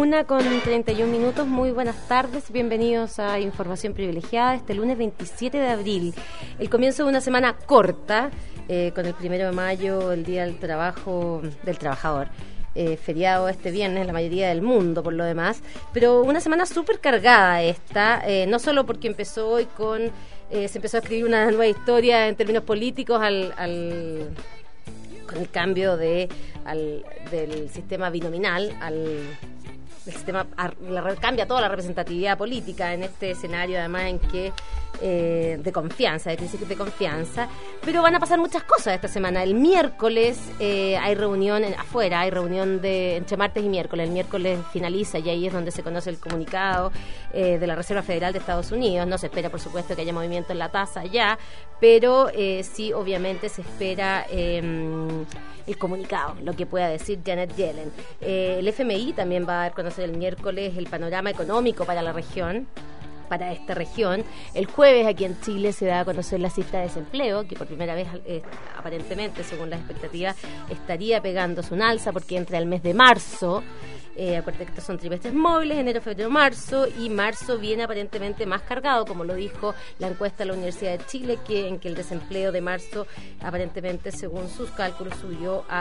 1:31. Muy buenas tardes, bienvenidos a Información Privilegiada este lunes 27 de abril. El comienzo de una semana corta, con el 1 de mayo, el Día del Trabajo del Trabajador. Feriado este viernes en la mayoría del mundo, por lo demás, pero una semana súper cargada esta, no solo porque empezó hoy con se empezó a escribir una nueva historia en términos políticos con el cambio del sistema binominal el sistema cambia toda la representatividad política en este escenario, además en que de confianza, de crisis de confianza, pero van a pasar muchas cosas esta semana. El miércoles hay reunión afuera, hay reunión entre martes y miércoles. El miércoles finaliza y ahí es donde se conoce el comunicado de la Reserva Federal de Estados Unidos. No se espera, por supuesto, que haya movimiento en la tasa ya, pero sí, obviamente, se espera el comunicado, lo que pueda decir Janet Yellen. El FMI también va a dar a conocer el miércoles el panorama económico para la región, para esta región. El jueves aquí en Chile se da a conocer la cifra de desempleo, que por primera vez, aparentemente, según las expectativas, estaría pegándose un alza, porque entra el mes de marzo. Acuérdate que estos son trimestres móviles, enero, febrero, marzo, y marzo viene aparentemente más cargado, como lo dijo la encuesta de la Universidad de Chile, en que el desempleo de marzo, aparentemente, según sus cálculos, subió a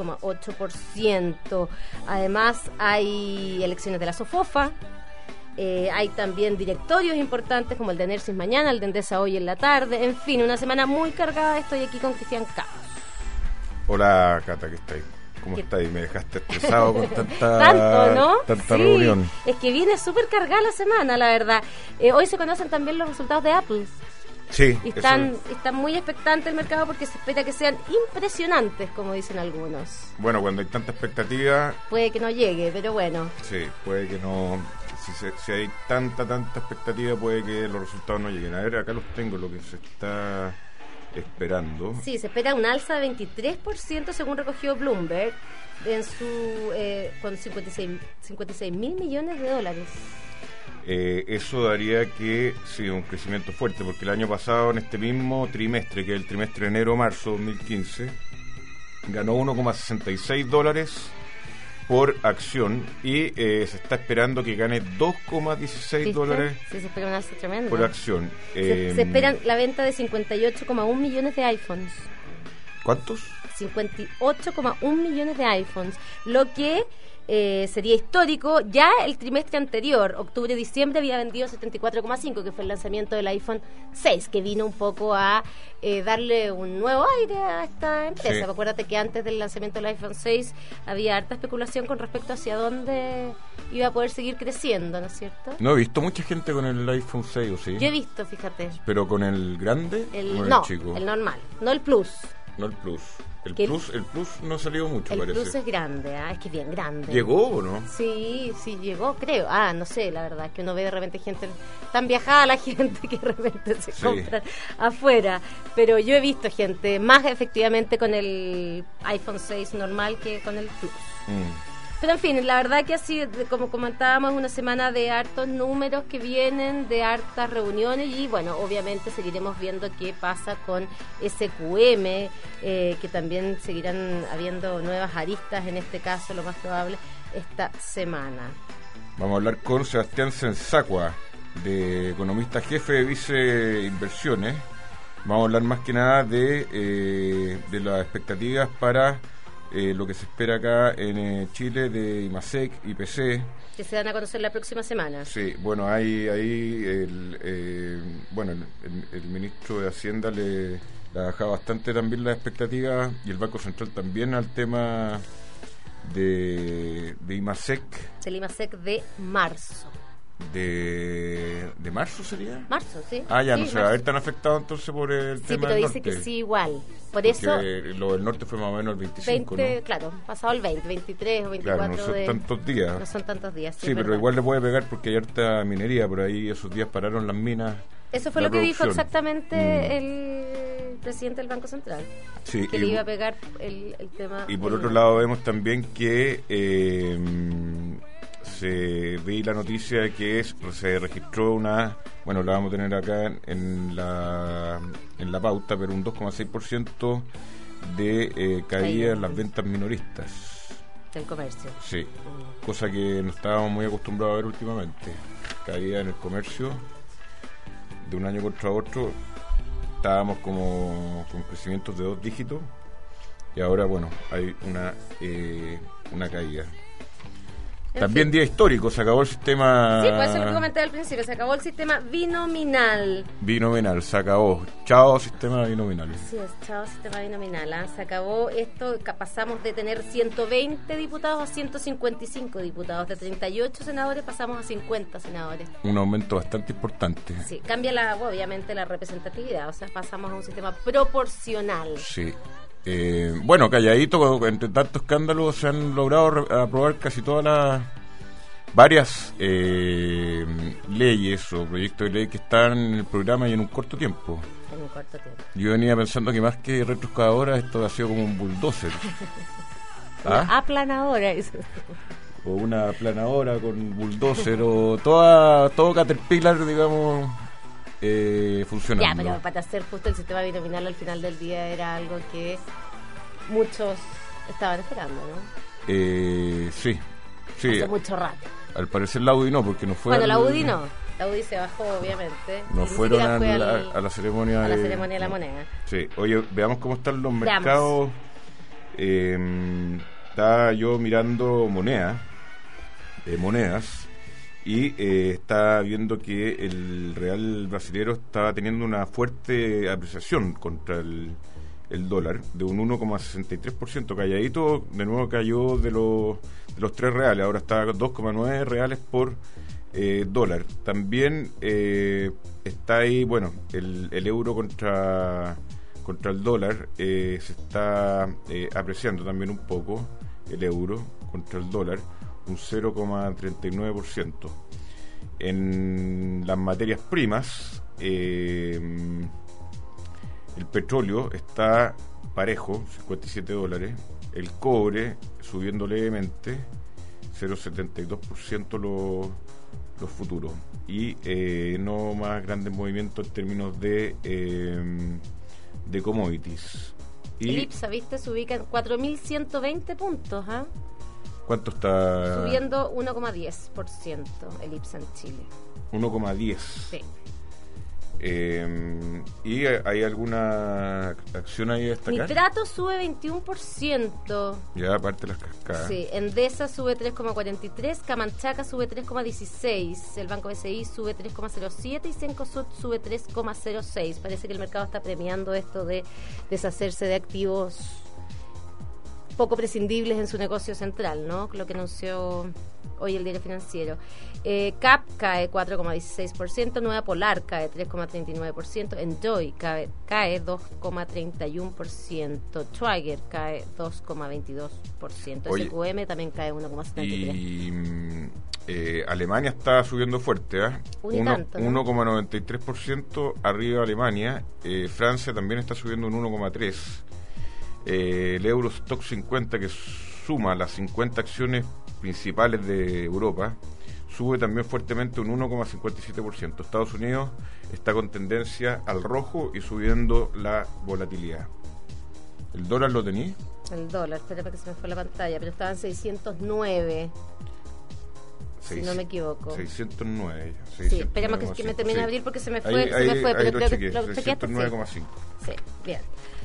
6,8%. Además, hay elecciones de la SOFOFA. Hay también directorios importantes como el de Enersis mañana, el de Endesa hoy en la tarde. En fin, una semana muy cargada. Estoy aquí con Cristian Caos. Hola, Cata, ¿qué estáis? ¿Cómo estás? Me dejaste estresado con tanta Sí, reunión. Es que viene súper cargada la semana, la verdad. Hoy se conocen también los resultados de Apple. Sí. Y están muy expectantes el mercado porque se espera que sean impresionantes, como dicen algunos. Bueno, cuando hay tanta expectativa... Puede que no llegue, pero bueno. Sí, puede que no... Si hay tanta expectativa, puede que los resultados no lleguen. A ver, acá los tengo, lo que se está esperando. Sí, se espera un alza de 23% según recogió Bloomberg en con 56 mil millones de dólares. Eso daría que sí, un crecimiento fuerte, porque el año pasado, en este mismo trimestre, que es el trimestre de enero-marzo 2015, ganó $1,66 por acción y se está esperando que gane $2,16 sí, se espera un alza tremendo por acción. Se esperan la venta de 58,1 millones de iPhones. ¿Cuántos? 58,1 millones de iPhones, lo que sería histórico. Ya el trimestre anterior, octubre-diciembre, había vendido 74,5, que fue el lanzamiento del iPhone 6, que vino un poco a darle un nuevo aire a esta empresa. Sí. Acuérdate que antes del lanzamiento del iPhone 6 había harta especulación con respecto hacia dónde iba a poder seguir creciendo, ¿no es cierto? No he visto mucha gente con el iPhone 6, ¿o sí? Yo he visto, fíjate. ¿Pero con el grande o no, el chico? El normal, no el Plus. No el Plus. El Plus no ha salido mucho, el parece. El Plus es grande, es que bien grande. ¿Llegó o no? Sí, llegó, creo. No sé, la verdad, que uno ve de repente gente tan viajada, la gente que de repente se compra afuera. Pero yo he visto gente más efectivamente con el iPhone 6 normal que con el Plus. Pero en fin, la verdad que así, como comentábamos, una semana de hartos números que vienen, de hartas reuniones, y bueno, obviamente seguiremos viendo qué pasa con SQM, que también seguirán habiendo nuevas aristas, en este caso lo más probable, esta semana. Vamos a hablar con Sebastián Sensacua, de economista jefe de Vice Inversiones. Vamos a hablar más que nada de las expectativas para... lo que se espera acá en Chile de IMASEC, IPC, que se dan a conocer la próxima semana. Sí, bueno, ahí el ministro de Hacienda le ha bajado bastante también las expectativas, y el Banco Central también, al tema de IMASEC. El IMASEC de marzo. ¿De marzo sería? Marzo, sí. Ya sí, no se va a ver tan afectado entonces por el tema del norte. Sí, pero dice que sí igual. Porque lo del norte fue más o menos el 25, 20, ¿no? Claro, pasado el 20, 23 o 24. Claro, no son tantos días. No son tantos días, sí pero igual le puede pegar porque hay harta minería por ahí. Esos días pararon las minas. Eso fue lo que dijo exactamente el presidente del Banco Central. Sí, que le iba a pegar el tema. Y por otro lado vemos también que se ve la noticia de que se registró una, bueno, la vamos a tener acá en la pauta, pero un 2,6% de caída en las ventas minoristas. del comercio. Sí, cosa que no estábamos muy acostumbrados a ver últimamente. Caída en el comercio de un año contra otro. Estábamos como con crecimientos de 2 dígitos y ahora, bueno, hay una caída. También día histórico, se acabó el sistema... Sí, pues eso lo que comenté al principio, se acabó el sistema binominal. Binominal, se acabó. Chao, sistema binominal. Así es, chao, sistema binominal. ¿Eh? Se acabó esto, pasamos de tener 120 diputados a 155 diputados. De 38 senadores pasamos a 50 senadores. Un aumento bastante importante. Sí, cambia obviamente la representatividad, o sea, pasamos a un sistema proporcional. Sí. Bueno, calladito, entre tanto escándalo se han logrado aprobar casi todas las varias leyes o proyectos de ley que están en el programa y en un corto tiempo. En un corto tiempo. Yo venía pensando que más que retroexcavadora esto ha sido como un bulldozer. Una aplanadora. O una aplanadora con bulldozer o todo Caterpillar, digamos, funcionando. Ya, pero para hacer justo el sistema binominal al final del día era algo que muchos estaban esperando, ¿no? Sí. Hace mucho rato. Al parecer la UDI no, porque no fue... Bueno, la UDI no. La UDI se bajó, obviamente. No fueron a la ceremonia de la moneda. Sí. Oye, veamos cómo están los mercados. Estaba yo mirando monedas y está viendo que el real brasilero estaba teniendo una fuerte apreciación contra el dólar de un 1,63%, calladito, de nuevo cayó de los 3 reales, ahora está a 2,9 reales por dólar. También está ahí, bueno, el euro contra el dólar se está apreciando también un poco, el euro contra el dólar, un 0,39%. En las materias primas, el petróleo está parejo, $57. El cobre subiendo levemente, 0,72% los futuros. Y no más grandes movimientos en términos de commodities. Y el IPSA, ¿viste? Se ubica en 4.120 puntos, ¿ah? ¿Cuánto está? Subiendo 1,10% el IPSA en Chile. 1,10. Sí. ¿Y hay alguna acción ahí a destacar? Nitrato sube 21%. Ya, aparte de las cascadas. Sí, Endesa sube 3,43%, Camanchaca sube 3,16%, el Banco BCI sube 3,07% y Cencosud sube 3,06%. Parece que el mercado está premiando esto de deshacerse de activos poco prescindibles en su negocio central, ¿no? Lo que anunció hoy el Diario Financiero. CAP cae 4,16%, Nueva Polar cae 3,39%, Enjoy cae 2,31%, Schwager cae 2,22%, SQM también cae 1,73%. Y Alemania está subiendo fuerte, 1,93% arriba Alemania. Francia también está subiendo un 1,3%. El Eurostock 50, que suma las 50 acciones principales de Europa, sube también fuertemente un 1,57%. Estados Unidos está con tendencia al rojo y subiendo la volatilidad. ¿El dólar lo tení? El dólar, espera que se me fue la pantalla, pero estaba en 609. Si no me equivoco. 609. Sí, esperemos que me termine de abrir porque se me fue, pero creo que lo chequeaste. 609,5. Sí, bien.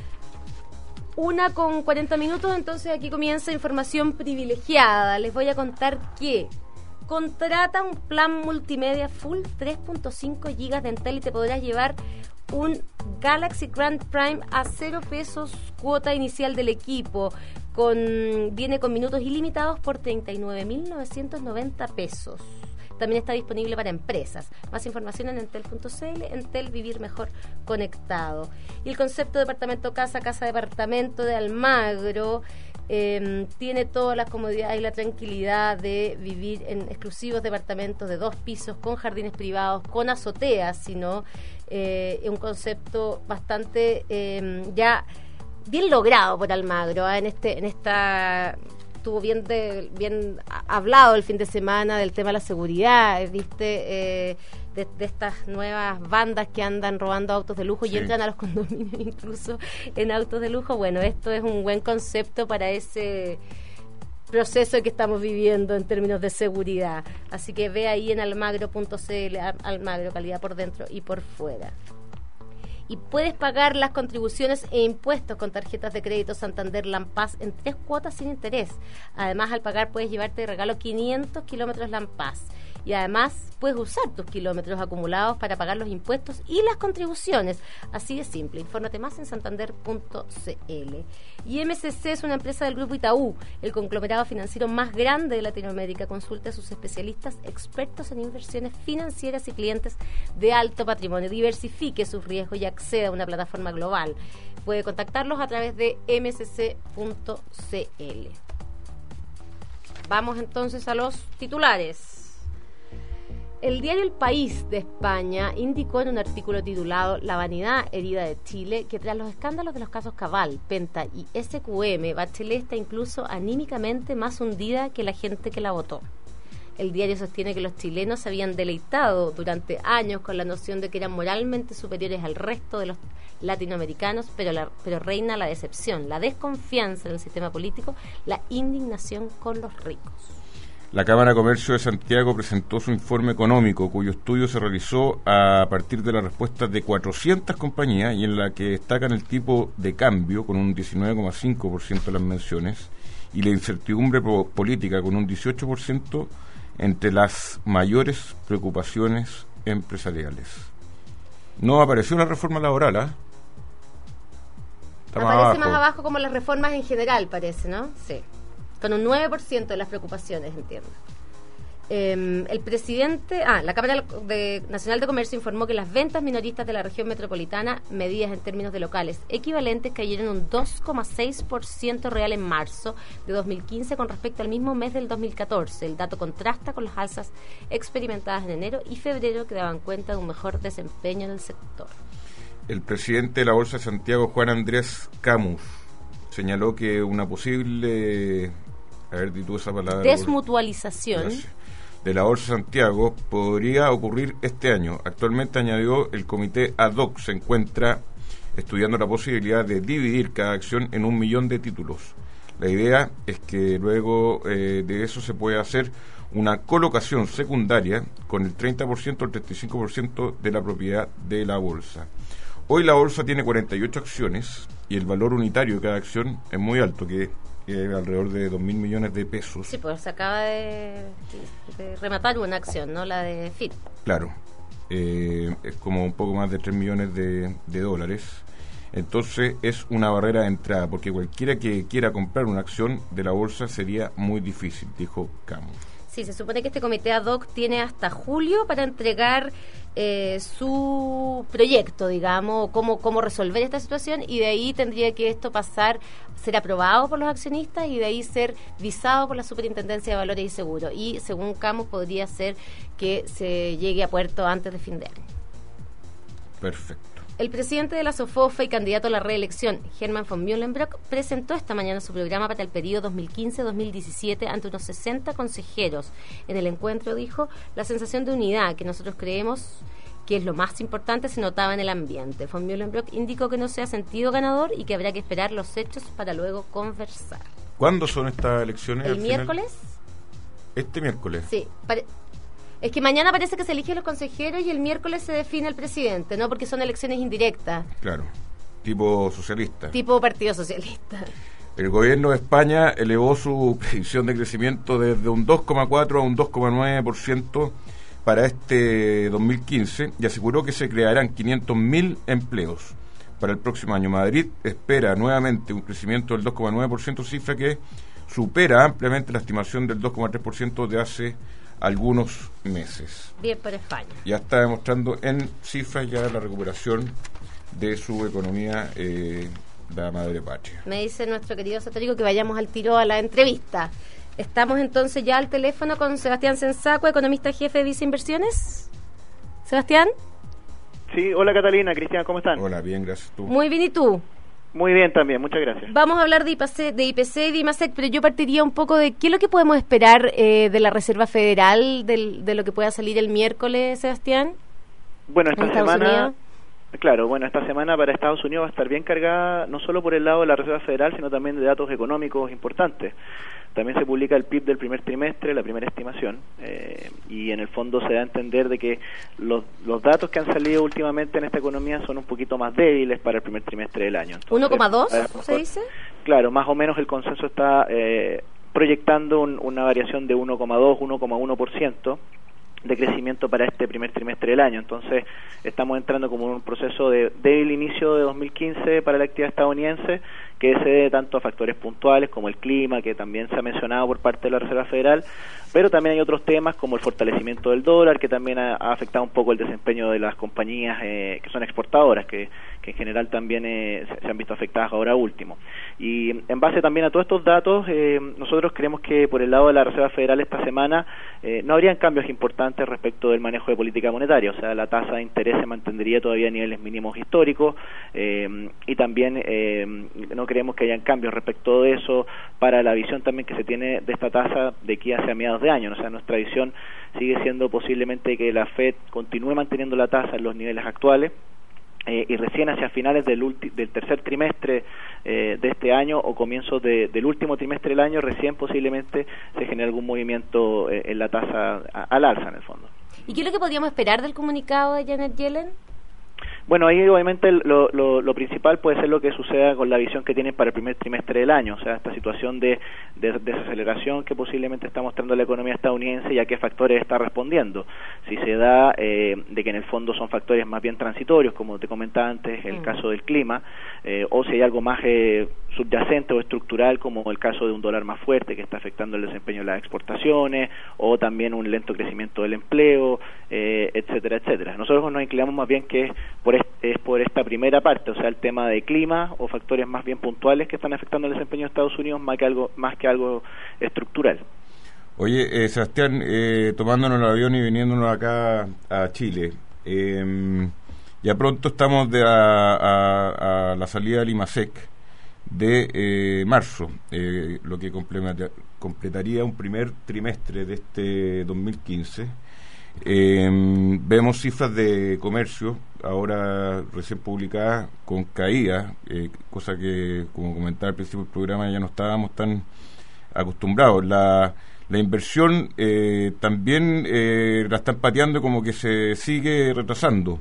1:40 minutos, entonces aquí comienza información privilegiada. Les voy a contar que contrata un plan multimedia full 3.5 GB de Entel y te podrás llevar un Galaxy Grand Prime a 0 pesos cuota inicial del equipo. Viene con minutos ilimitados por 39.990 pesos. También está disponible para empresas. Más información en entel.cl. Entel, vivir mejor conectado. Y el concepto departamento casa departamento de Almagro tiene todas las comodidades y la tranquilidad de vivir en exclusivos departamentos de 2 pisos con jardines privados, con azoteas, sino un concepto bastante ya bien logrado por Almagro, en esta estuvo bien hablado el fin de semana del tema de la seguridad, ¿viste? De estas nuevas bandas que andan robando autos de lujo y entran a los condominios incluso en autos de lujo. Bueno, esto es un buen concepto para ese proceso que estamos viviendo en términos de seguridad. Así que ve ahí en almagro.cl, Almagro, calidad por dentro y por fuera. Y puedes pagar las contribuciones e impuestos con tarjetas de crédito Santander Lampaz en 3 cuotas sin interés. Además, al pagar puedes llevarte de regalo 500 kilómetros Lampaz. Y además puedes usar tus kilómetros acumulados para pagar los impuestos y las contribuciones. Así de simple. Infórmate más en santander.cl. Y MCC es una empresa del Grupo Itaú, el conglomerado financiero más grande de Latinoamérica. Consulte a sus especialistas expertos en inversiones financieras y clientes de alto patrimonio. Diversifique sus riesgos y acceda a una plataforma global. Puede contactarlos a través de mcc.cl. Vamos entonces a los titulares. El diario El País de España indicó en un artículo titulado La vanidad herida de Chile que tras los escándalos de los casos Cabal, Penta y SQM, Bachelet está incluso anímicamente más hundida que la gente que la votó. El diario sostiene que los chilenos se habían deleitado durante años con la noción de que eran moralmente superiores al resto de los latinoamericanos, pero reina la decepción, la desconfianza en el sistema político, la indignación con los ricos. La Cámara de Comercio de Santiago presentó su informe económico, cuyo estudio se realizó a partir de las respuestas de 400 compañías y en la que destacan el tipo de cambio con un 19,5% de las menciones y la incertidumbre política con un 18% entre las mayores preocupaciones empresariales. No apareció la reforma laboral, ¿ah? Aparece más abajo como las reformas en general, parece, ¿no? Sí. Con un 9% de las preocupaciones, entiendo. El presidente, la Cámara Nacional de Comercio informó que las ventas minoristas de la región metropolitana, medidas en términos de locales equivalentes, cayeron un 2,6% real en marzo de 2015 con respecto al mismo mes del 2014. El dato contrasta con las alzas experimentadas en enero y febrero, que daban cuenta de un mejor desempeño en el sector. El presidente de la Bolsa de Santiago, Juan Andrés Camus, señaló que una posible esa palabra, desmutualización de la Bolsa de Santiago podría ocurrir este año. Actualmente, añadió, el comité ad hoc se encuentra estudiando la posibilidad de dividir cada acción en 1 millón de títulos. La idea es que luego de eso se puede hacer una colocación secundaria con el 30% o el 35% de la propiedad de la bolsa. Hoy la bolsa tiene 48 acciones y el valor unitario de cada acción es muy alto, que es alrededor de 2.000 millones de pesos. Sí, pues se acaba de rematar una acción, ¿no? La de FIT. Claro, es como un poco más de 3 millones de dólares. Entonces es una barrera de entrada, porque cualquiera que quiera comprar una acción de la bolsa sería muy difícil, dijo Camus. Sí, se supone que este comité ad hoc tiene hasta julio para entregar su proyecto, digamos, cómo resolver esta situación, y de ahí tendría que esto ser aprobado por los accionistas y de ahí ser visado por la Superintendencia de Valores y Seguros. Y según Camus podría ser que se llegue a puerto antes de fin de año. Perfecto. El presidente de la SOFOFA y candidato a la reelección, Herman von Mühlenbrock, presentó esta mañana su programa para el periodo 2015-2017 ante unos 60 consejeros. En el encuentro dijo: la sensación de unidad que nosotros creemos que es lo más importante se notaba en el ambiente. Von Mühlenbrock indicó que no se ha sentido ganador y que habrá que esperar los hechos para luego conversar. ¿Cuándo son estas elecciones? ¿El miércoles? ¿Este miércoles? Sí, es que mañana parece que se eligen los consejeros y el miércoles se define el presidente, ¿no? Porque son elecciones indirectas. Claro, tipo socialista. Tipo Partido Socialista. El gobierno de España elevó su predicción de crecimiento desde un 2,4 a un 2,9% para este 2015 y aseguró que se crearán 500.000 empleos. Para el próximo año, Madrid espera nuevamente un crecimiento del 2,9%, cifra que supera ampliamente la estimación del 2,3% de hace algunos meses. Bien por España. Ya está demostrando en cifras ya la recuperación de su economía, la madre patria. Me dice nuestro querido Satórico que vayamos al tiro a la entrevista. Estamos entonces ya al teléfono con Sebastián Sensaco, economista jefe de Visa Inversiones. Sebastián. Sí, hola Catalina, Cristian, ¿cómo están? Hola, bien, gracias. ¿Tú? Muy bien, ¿y tú? Muy bien también, muchas gracias. Vamos a hablar de IPC y de IMASEC, pero yo partiría un poco de qué es lo que podemos esperar de la Reserva Federal, de lo que pueda salir el miércoles, Sebastián. Bueno, esta Claro, bueno, esta semana para Estados Unidos va a estar bien cargada, no solo por el lado de la Reserva Federal, sino también de datos económicos importantes. También se publica el PIB del primer trimestre, la primera estimación, y en el fondo se da a entender de que los datos que han salido últimamente en esta economía son un poquito más débiles para el primer trimestre del año. 1,2 se dice. Claro, más o menos el consenso está proyectando una variación de 1,2, 1,1% de crecimiento para este primer trimestre del año. Entonces estamos entrando como en un proceso de débil inicio de 2015 para la actividad estadounidense, que se debe tanto a factores puntuales como el clima, que también se ha mencionado por parte de la Reserva Federal, pero también hay otros temas como el fortalecimiento del dólar, que también ha afectado un poco el desempeño de las compañías que son exportadoras, que en general también se han visto afectadas ahora último. Y en base también a todos estos datos, nosotros creemos que por el lado de la Reserva Federal esta semana no habrían cambios importantes respecto del manejo de política monetaria, o sea, la tasa de interés se mantendría todavía a niveles mínimos históricos, y también no creemos que hayan cambios respecto de eso para la visión también que se tiene de esta tasa de aquí hacia mediados de año. O sea, nuestra visión sigue siendo posiblemente que la Fed continúe manteniendo la tasa en los niveles actuales, y recién hacia finales del tercer trimestre de este año o comienzos del último trimestre del año, recién posiblemente se genere algún movimiento en la tasa al alza en el fondo. ¿Y qué es lo que podríamos esperar del comunicado de Janet Yellen? Bueno, ahí obviamente lo principal puede ser lo que suceda con la visión que tienen para el primer trimestre del año, o sea, esta situación de desaceleración que posiblemente está mostrando la economía estadounidense y a qué factores está respondiendo. Si se da de que en el fondo son factores más bien transitorios, como te comentaba antes, el caso del clima, o si hay algo más subyacente o estructural, como el caso de un dólar más fuerte que está afectando el desempeño de las exportaciones, o también un lento crecimiento del empleo, etcétera, etcétera. Nosotros nos inclinamos más bien que es por esta primera parte, o sea, el tema de clima o factores más bien puntuales que están afectando el desempeño de Estados Unidos más que algo estructural. Oye, Sebastián, tomándonos el avión y viniéndonos acá a Chile, ya pronto estamos a la salida del IMASEC de marzo, lo que completaría un primer trimestre de este 2015. Vemos cifras de comercio ahora recién publicadas con caída, cosa que, como comentaba al principio del programa, ya no estábamos tan acostumbrados. La inversión también la están pateando, como que se sigue retrasando.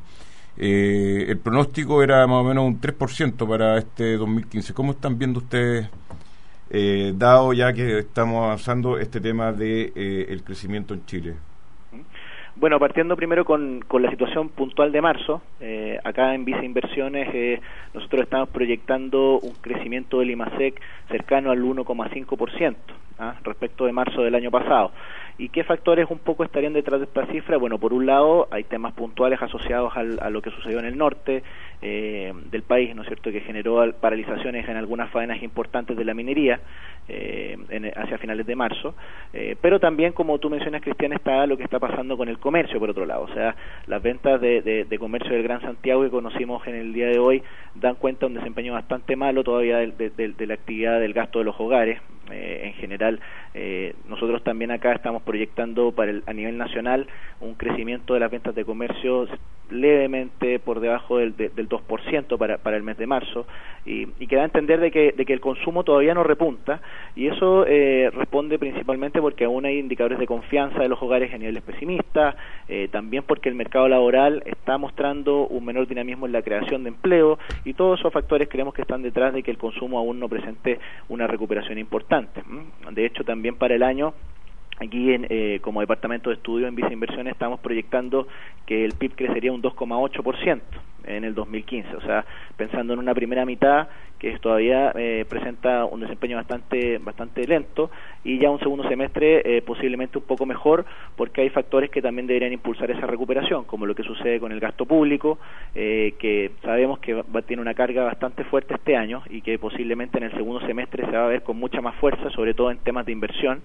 El pronóstico era más o menos un 3% para este 2015. ¿Cómo están viendo ustedes, dado ya que estamos avanzando este tema de el crecimiento en Chile? Bueno, partiendo primero con la situación puntual de marzo, acá en Visa Inversiones nosotros estamos proyectando un crecimiento del IMASEC cercano al 1,5%, respecto de marzo del año pasado. ¿Y qué factores un poco estarían detrás de esta cifra? Bueno, por un lado hay temas puntuales asociados a lo que sucedió en el norte del país, ¿no es cierto?, que generó paralizaciones en algunas faenas importantes de la minería hacia finales de marzo, pero también, como tú mencionas, Cristian, está lo que está pasando con el comercio, por otro lado. O sea, las ventas de comercio del Gran Santiago que conocimos en el día de hoy dan cuenta de un desempeño bastante malo todavía de la actividad del gasto de los hogares. En general, nosotros también acá estamos proyectando a nivel nacional un crecimiento de las ventas de comercio levemente por debajo del 2% para el mes de marzo, y que da a entender de que el consumo todavía no repunta, y eso responde principalmente porque aún hay indicadores de confianza de los hogares a niveles pesimistas, también porque el mercado laboral está mostrando un menor dinamismo en la creación de empleo, y todos esos factores creemos que están detrás de que el consumo aún no presente una recuperación importante. De hecho, también para el año, aquí como departamento de estudio en Visa Inversiones estamos proyectando que el PIB crecería un 2,8% en el 2015, o sea, pensando en una primera mitad que todavía presenta un desempeño bastante lento, y ya un segundo semestre posiblemente un poco mejor, porque hay factores que también deberían impulsar esa recuperación, como lo que sucede con el gasto público, que sabemos que tiene una carga bastante fuerte este año, y que posiblemente en el segundo semestre se va a ver con mucha más fuerza, sobre todo en temas de inversión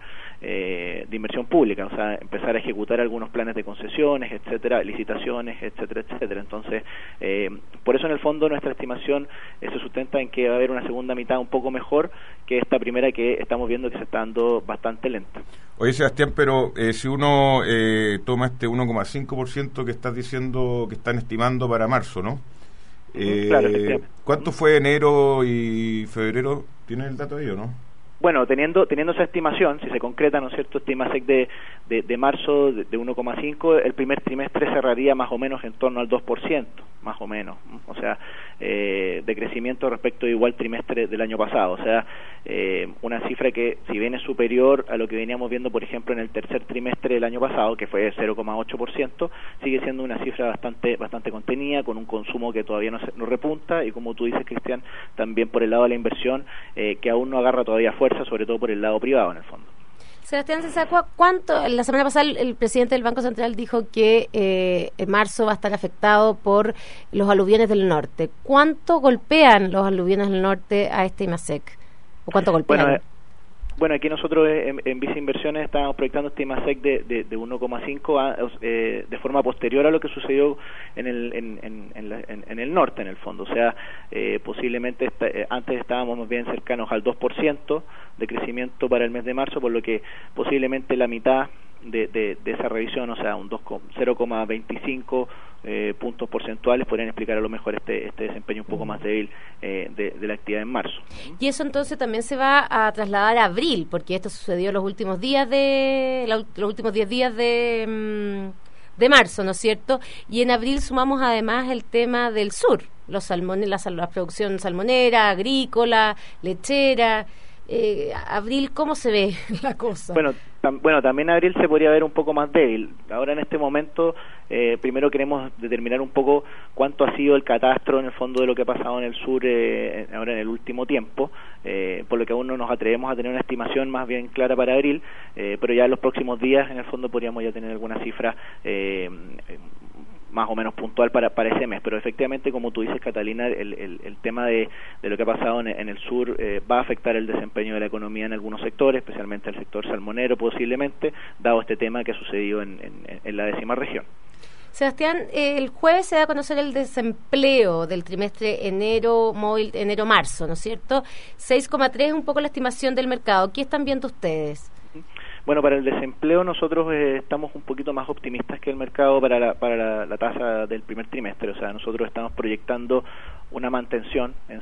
pública, o sea, empezar a ejecutar algunos planes de concesiones, etcétera, licitaciones, etcétera, etcétera. Entonces, por eso en el fondo nuestra estimación se sustenta en que va a haber una segunda mitad un poco mejor que esta primera, que estamos viendo que se está dando bastante lenta. Oye, Sebastián, pero si uno toma este 1,5% que estás diciendo que están estimando para marzo, ¿no? Claro, efectivamente. ¿Cuánto fue enero y febrero? ¿Tienes el dato ahí o no? Bueno, teniendo esa estimación, si se concreta, ¿no es cierto?, este IMASEC de marzo de 1,5, el primer trimestre cerraría más o menos en torno al 2%, más o menos, o sea, de crecimiento respecto al igual trimestre del año pasado, o sea, una cifra que, si bien es superior a lo que veníamos viendo, por ejemplo, en el tercer trimestre del año pasado, que fue 0,8%, sigue siendo una cifra bastante contenida, con un consumo que todavía no repunta, y como tú dices, Cristian, también por el lado de la inversión, que aún no agarra todavía fuerza, sobre todo por el lado privado, en el fondo. Sebastián Sensacua, la semana pasada el presidente del Banco Central dijo que en marzo va a estar afectado por los aluviones del norte. ¿Cuánto golpean los aluviones del norte a este IMASEC? ¿O cuánto golpean? Bueno, aquí nosotros en Visa Inversiones estábamos proyectando este IMASEC de 1,5 de forma posterior a lo que sucedió en el norte, en el fondo. O sea, posiblemente antes estábamos más bien cercanos al 2% de crecimiento para el mes de marzo, por lo que posiblemente la mitad de esa revisión, o sea, 0,25 puntos porcentuales podrían explicar a lo mejor este desempeño un poco más débil de la actividad en marzo. Y eso entonces también se va a trasladar a abril, porque esto sucedió los últimos 10 días de marzo, ¿no es cierto? Y en abril sumamos además el tema del sur, la producción salmonera, agrícola, lechera. Abril, ¿cómo se ve la cosa? Bueno, también abril se podría ver un poco más débil. Ahora en este momento, primero queremos determinar un poco cuánto ha sido el catastro en el fondo de lo que ha pasado en el sur ahora en el último tiempo, por lo que aún no nos atrevemos a tener una estimación más bien clara para abril, pero ya en los próximos días en el fondo podríamos ya tener alguna cifra más o menos puntual para ese mes, pero efectivamente, como tú dices, Catalina, el tema de lo que ha pasado en el sur va a afectar el desempeño de la economía en algunos sectores, especialmente el sector salmonero posiblemente, dado este tema que ha sucedido en la 10ª región. Sebastián, el jueves se da a conocer el desempleo del trimestre enero-marzo, ¿no es cierto? 6,3 es un poco la estimación del mercado. ¿Qué están viendo ustedes? Bueno, para el desempleo nosotros estamos un poquito más optimistas que el mercado para la tasa del primer trimestre. O sea, nosotros estamos proyectando una mantención en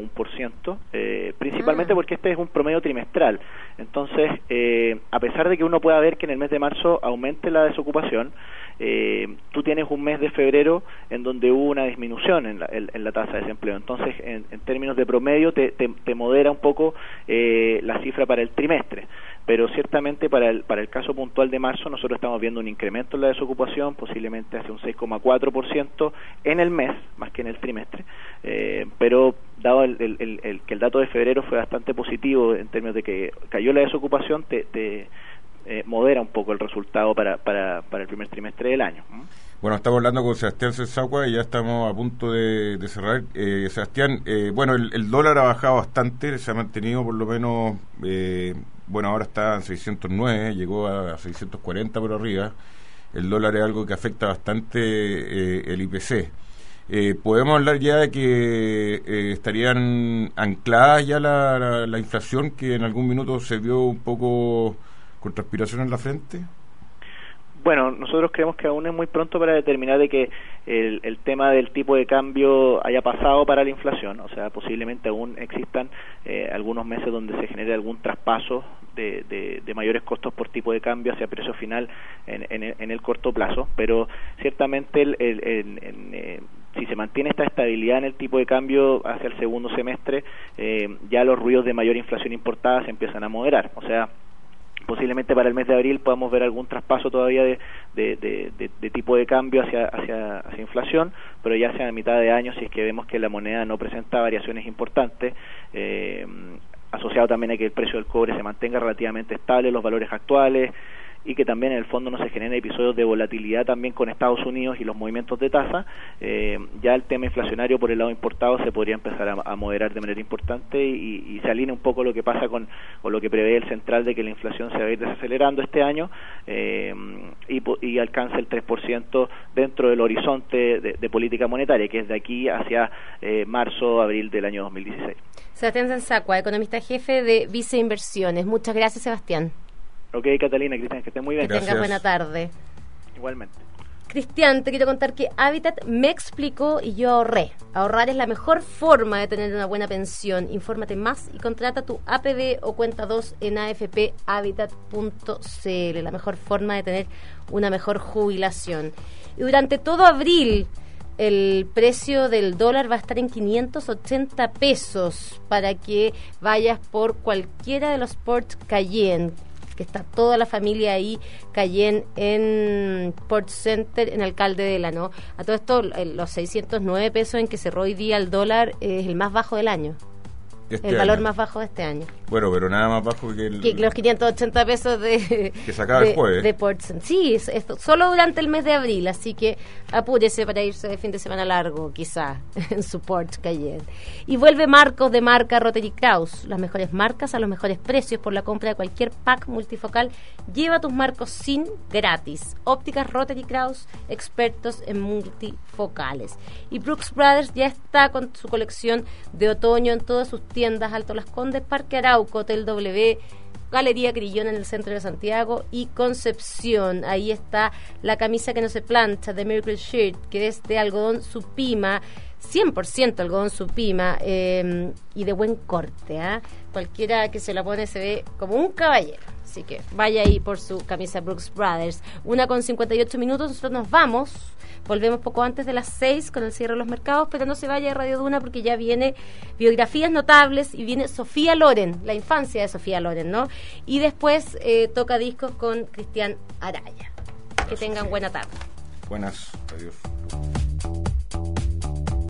6,1%, principalmente porque este es un promedio trimestral. Entonces, a pesar de que uno pueda ver que en el mes de marzo aumente la desocupación, tú tienes un mes de febrero en donde hubo una disminución en la tasa de desempleo. Entonces, en términos de promedio, te modera un poco la cifra para el trimestre. Pero ciertamente para el caso puntual de marzo nosotros estamos viendo un incremento en la desocupación, posiblemente hacia un 6,4% en el mes, más que en el trimestre, pero dado que el dato de febrero fue bastante positivo en términos de que cayó la desocupación, te modera un poco el resultado para el primer trimestre del año. Bueno, estamos hablando con Sebastián Sensacua y ya estamos a punto de cerrar. Sebastián, bueno, el dólar ha bajado bastante, se ha mantenido por lo menos, bueno, ahora está en 609, llegó a 640 por arriba. El dólar es algo que afecta bastante el IPC. ¿Podemos hablar ya de que estarían ancladas ya la inflación, que en algún minuto se vio un poco con transpiración en la frente? Bueno, nosotros creemos que aún es muy pronto para determinar de que el tema del tipo de cambio haya pasado para la inflación. O sea, posiblemente aún existan algunos meses donde se genere algún traspaso de mayores costos por tipo de cambio hacia precio final en el corto plazo, pero ciertamente si se mantiene esta estabilidad en el tipo de cambio hacia el segundo semestre, ya los ruidos de mayor inflación importada se empiezan a moderar. O sea, posiblemente para el mes de abril podamos ver algún traspaso todavía de tipo de cambio hacia inflación, pero ya hacia la mitad de año, si es que vemos que la moneda no presenta variaciones importantes, asociado también a que el precio del cobre se mantenga relativamente estable, los valores actuales, y que también en el fondo no se generen episodios de volatilidad también con Estados Unidos y los movimientos de tasa, ya el tema inflacionario por el lado importado se podría empezar a moderar de manera importante y se alinea un poco lo que pasa con lo que prevé el central de que la inflación se va a ir desacelerando este año y alcance el 3% dentro del horizonte de política monetaria, que es de aquí hacia marzo, abril del año 2016. Sebastián Sensacua, economista jefe de Visa Inversiones. Muchas gracias, Sebastián. Ok, Catalina, Cristian, que estén muy bien. Que tenga buena tarde. Igualmente. Cristian, te quiero contar que Habitat me explicó y yo ahorré. Ahorrar es la mejor forma de tener una buena pensión. Infórmate más y contrata tu APB o cuenta 2 en afphabitat.cl. La mejor forma de tener una mejor jubilación. Y durante todo abril, el precio del dólar va a estar en 580 pesos para que vayas por cualquiera de los Port Cayenne, que está toda la familia ahí, Cayenne en Port Center, en Alcalde Delano. A todo esto, los 609 pesos en que cerró hoy día el dólar es el más bajo del año. El valor más bajo de este año. Bueno, pero nada más bajo que los 580 pesos que se acaba el jueves. De Port Center. Sí, es solo durante el mes de abril, así que apúrese para irse de fin de semana largo, quizá, en su Port Cayenne. Y vuelve Marcos de marca Rotary Kraus. Las mejores marcas a los mejores precios por la compra de cualquier pack multifocal. Lleva tus marcos sin gratis. Ópticas Rotary Kraus, expertos en multifocales. Y Brooks Brothers ya está con su colección de otoño en todas sus tiendas: Alto Las Condes, Parque Arauco, Hotel W, Galería Grillón en el centro de Santiago y Concepción. Ahí está la camisa que no se plancha de Miracle Shirt, que es de algodón Supima, 100% algodón Supima, y de buen corte, cualquiera que se la pone se ve como un caballero. Así que vaya ahí por su camisa Brooks Brothers. 1:58, nosotros nos vamos. Volvemos poco antes de las 6 con el cierre de los mercados, pero no se vaya de Radio Duna porque ya viene Biografías Notables y viene Sofía Loren, la infancia de Sofía Loren, ¿no? Y después toca discos con Cristian Araya. Que tengan buena tarde. Buenas, adiós.